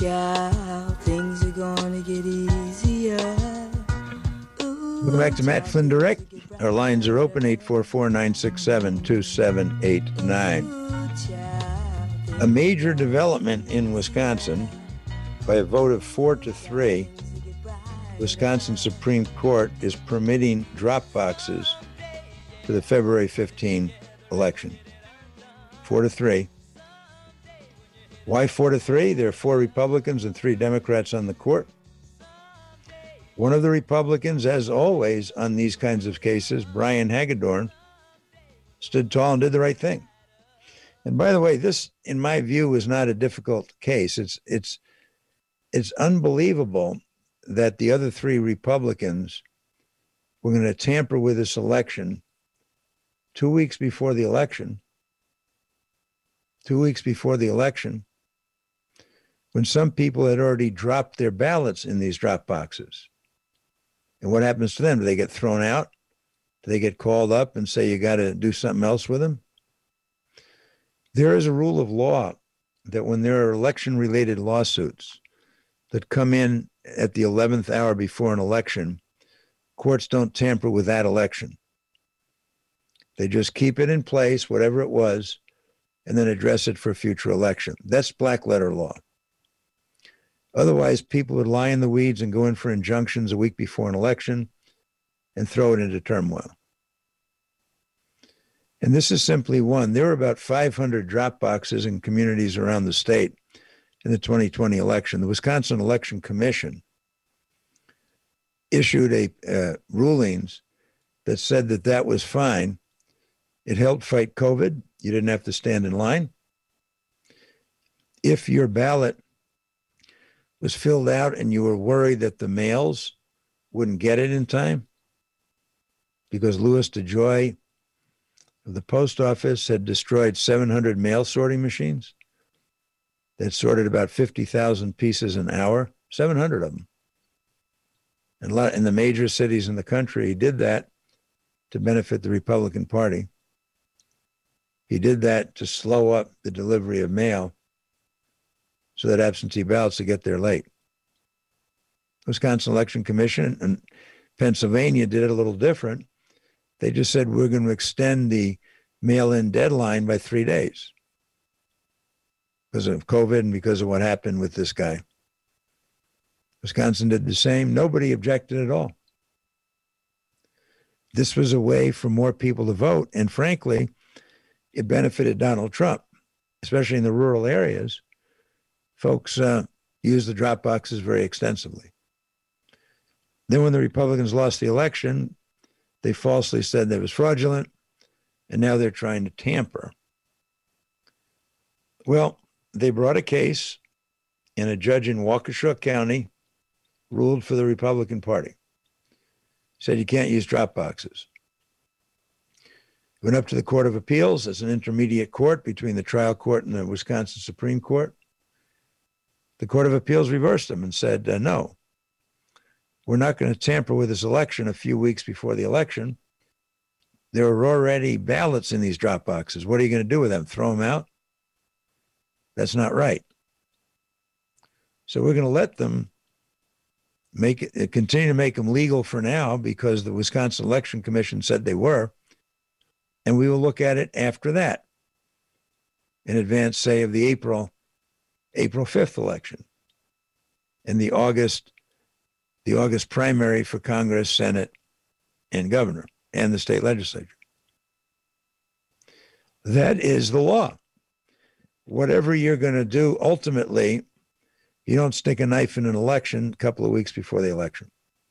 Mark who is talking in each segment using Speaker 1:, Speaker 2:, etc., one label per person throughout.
Speaker 1: child, things are gonna get easier.
Speaker 2: Welcome back to Matt Flynn Direct. Our lines are open, 844-967-2789. A major development in Wisconsin, by a vote of 4-3, Wisconsin Supreme Court is permitting drop boxes for the February 15 election. 4-3. Why 4-3? There are 4 Republicans and 3 Democrats on the court. One of the Republicans, as always on these kinds of cases, Brian Hagedorn, stood tall and did the right thing. And by the way, this, in my view, is not a difficult case. It's unbelievable that the other 3 Republicans were going to tamper with this election 2 weeks before the election. 2 weeks before the election, when some people had already dropped their ballots in these drop boxes. And what happens to them? Do they get thrown out? Do they get called up and say, you got to do something else with them? There is a rule of law that when there are election-related lawsuits that come in at the 11th hour before an election, courts don't tamper with that election. They just keep it in place, whatever it was, and then address it for a future election. That's black letter law. Otherwise, people would lie in the weeds and go in for injunctions a week before an election and throw it into turmoil. And this is simply one. There were about 500 drop boxes in communities around the state in the 2020 election. The Wisconsin Election Commission issued rulings that said that that was fine. It helped fight COVID. You didn't have to stand in line. If your ballot was filled out and you were worried that the mails wouldn't get it in time because Louis DeJoy of the post office had destroyed 700 mail sorting machines that sorted about 50,000 pieces an hour, 700 of them. And in the major cities in the country, he did that to benefit the Republican Party. He did that to slow up the delivery of mail so that absentee ballots would get there late. Wisconsin Election Commission and Pennsylvania did it a little different. They just said, we're going to extend the mail-in deadline by 3 days because of COVID and because of what happened with this guy. Wisconsin did the same. Nobody objected at all. This was a way for more people to vote. And frankly, it benefited Donald Trump, especially in the rural areas. Folks use the drop boxes very extensively. Then when the Republicans lost the election, they falsely said that it was fraudulent, and now they're trying to tamper. Well, they brought a case, and a judge in Waukesha County ruled for the Republican Party. Said you can't use drop boxes. Went up to the Court of Appeals as an intermediate court between the trial court and the Wisconsin Supreme Court. The Court of Appeals reversed them and said, no, we're not going to tamper with this election a few weeks before the election. There are already ballots in these drop boxes. What are you going to do with them? Throw them out? That's not right. So we're going to let them continue to make them legal for now because the Wisconsin Election Commission said they were. And we will look at it after that in advance, say, of the April 5th election and the August primary for Congress, Senate, and governor and the state legislature. That is the law. Whatever you're going to do, ultimately, you don't stick a knife in an election a couple of weeks before the election.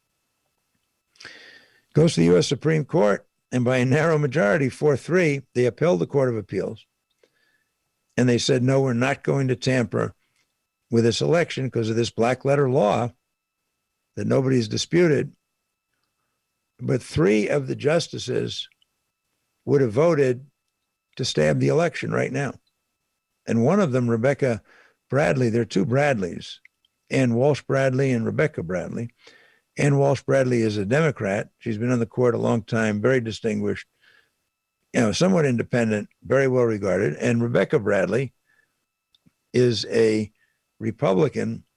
Speaker 2: Goes to the U.S. Supreme Court, and by a narrow majority, 4-3, they upheld the Court of Appeals. And they said, no, we're not going to tamper with this election because of this black letter law that nobody's disputed. But 3 of the justices would have voted to stab the election right now. And one of them, Rebecca Bradley, there are 2 Bradleys, Ann Walsh Bradley and Rebecca Bradley. Ann Walsh Bradley is a Democrat. She's been on the court a long time, very distinguished, somewhat independent, very well regarded. And Rebecca Bradley is a Republican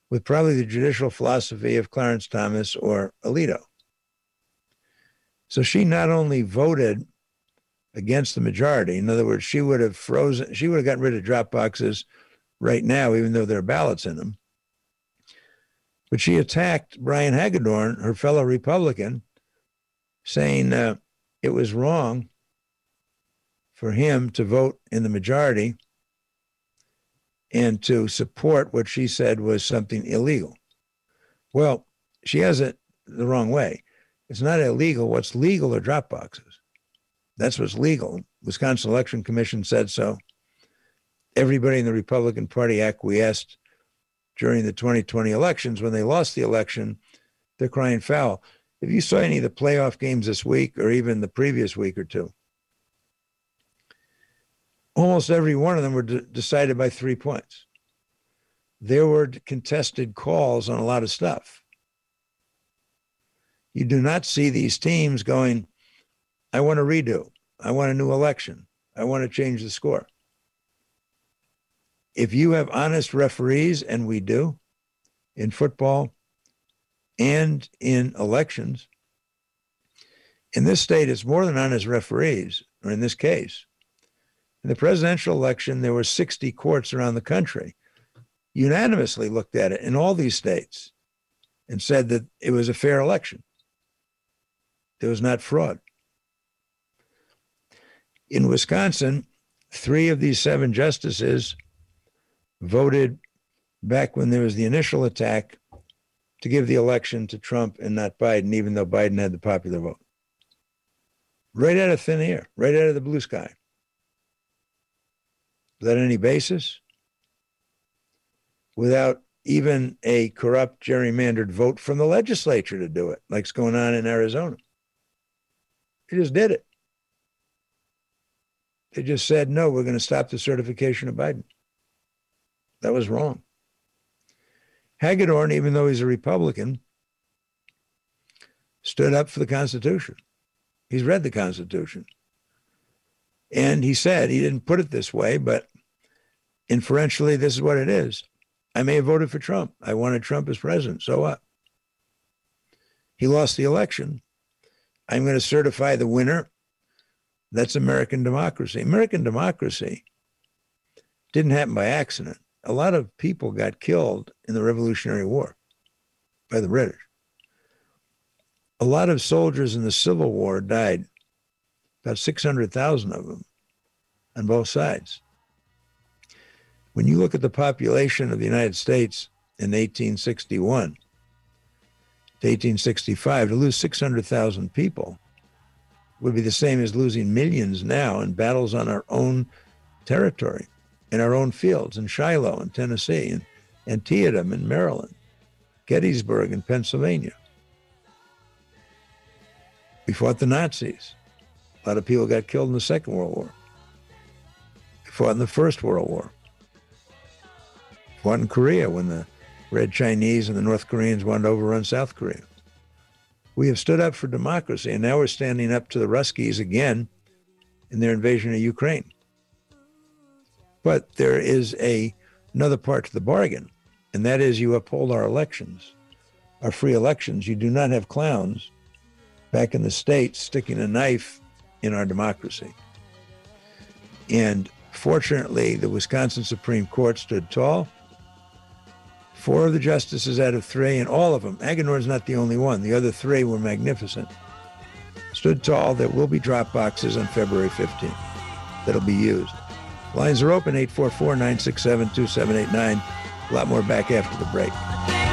Speaker 2: with probably the judicial philosophy of Clarence Thomas or Alito. So she not only voted against the majority, in other words, she would have gotten rid of drop boxes right now, even though there are ballots in them. But she attacked Brian Hagedorn, her fellow Republican, saying it was wrong for him to vote in the majority and to support what she said was something illegal. Well, she has it the wrong way. It's not illegal. What's legal are drop boxes. That's what's legal. Wisconsin Election Commission said so. Everybody in the Republican Party acquiesced during the 2020 elections. When they lost the election, they're crying foul. If you saw any of the playoff games this week or even the previous week or two, almost every one of them were decided by 3 points. There were contested calls on a lot of stuff. You do not see these teams going, I want a redo. I want a new election. I want to change the score. If you have honest referees, and we do, in football and in elections, in this state, it's more than honest referees, or in this case. In the presidential election, there were 60 courts around the country, unanimously looked at it in all these states and said that it was a fair election. There was not fraud. In Wisconsin, 3 of these 7 justices voted back when there was the initial attack to give the election to Trump and not Biden, even though Biden had the popular vote. Right out of thin air, right out of the blue sky. Without any basis, without even a corrupt, gerrymandered vote from the legislature to do it, like's going on in Arizona. They just did it. They just said, no, we're going to stop the certification of Biden. That was wrong. Hagedorn, even though he's a Republican, stood up for the Constitution. He's read the Constitution. And he said, he didn't put it this way, but inferentially, this is what it is. I may have voted for Trump. I wanted Trump as president. So what? He lost the election. I'm going to certify the winner. That's American democracy. American democracy didn't happen by accident. A lot of people got killed in the Revolutionary War by the British. A lot of soldiers in the Civil War died, about 600,000 of them on both sides. When you look at the population of the United States in 1861 to 1865, to lose 600,000 people would be the same as losing millions now in battles on our own territory, in our own fields, in Shiloh in Tennessee, and Antietam in Maryland, Gettysburg in Pennsylvania. We fought the Nazis. A lot of people got killed in the Second World War. We fought in the First World War. We fought in Korea when the Red Chinese and the North Koreans wanted to overrun South Korea. We have stood up for democracy, and now we're standing up to the Ruskies again in their invasion of Ukraine. But there is another part to the bargain, and that is you uphold our elections, our free elections. You do not have clowns back in the States sticking a knife in our democracy. And fortunately, the Wisconsin Supreme Court stood tall. 4 of the justices out of 3, and all of them, Hagedorn's not the only one, the other 3 were magnificent, stood tall. There will be drop boxes on February 15th that'll be used. Lines are open, 844-967-2789. A lot more back after the break.